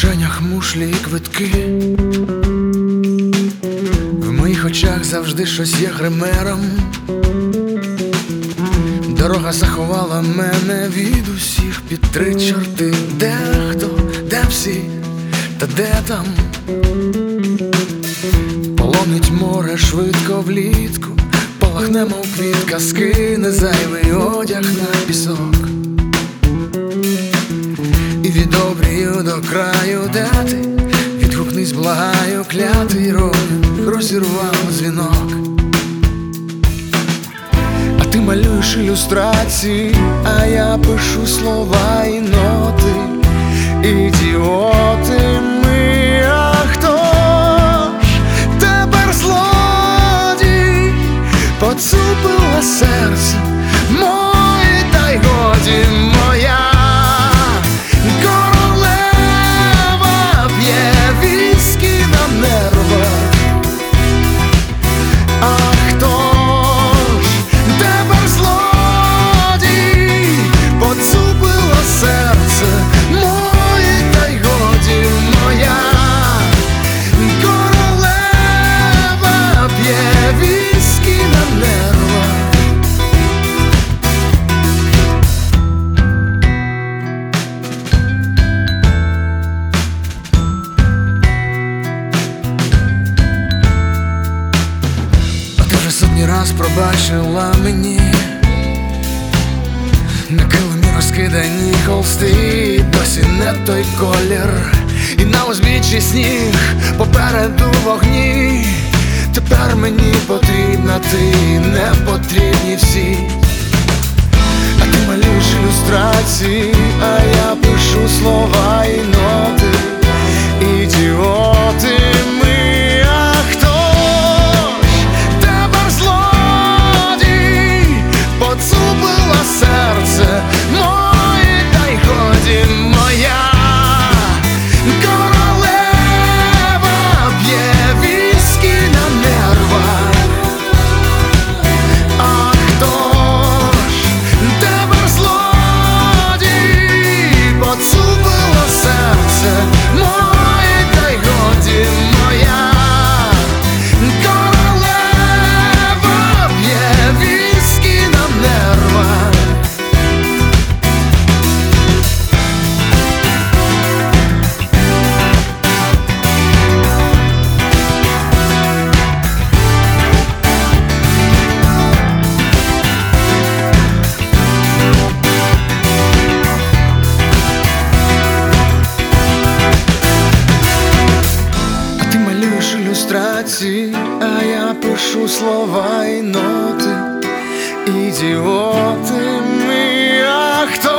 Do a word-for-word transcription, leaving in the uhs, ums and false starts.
кишенях мушлі і квитки, в моїх очах завжди щось є гримером. Дорога заховала мене від усіх під три чорти. Де хто, де всі, та де там? Полонить море швидко влітку, полахне, мов квітка, скине зайвий одяг на пісок. І від обрію до краю, де ти, відгукнись, благаю, клятий роль розірвав дзвінок. А ти малюєш ілюстрації, а я пишу слова і ноти. Ідіоти ми, а хто ж тепер злодій? Поцупила серце моє, та й годі моя. Королева п'є віскі на нервах. А хто ж тепер злодій? Поцупила серце моє, та й годі моя. Королева п'є віскі на нервах. Сотні раз пробачила мені на килимі розкидані холсти, досі не той колір, і на узбіччі сніг, попереду вогні. Тепер мені потрібна ти, не потрібні всі. А ти малюєш ілюстрації, а я пишу слова і ноти. Ідіоти ми. Поцупила серце моє, та й годі моя. Королева п'є віскі на нервах. А хто ж тепер злодій? Поцупила серце моє, та й годі моя. Королева п'є віскі на нервах. А ти малюєш ілюстрації, а я пишу слова і ноти. Ідіоти ми, а хто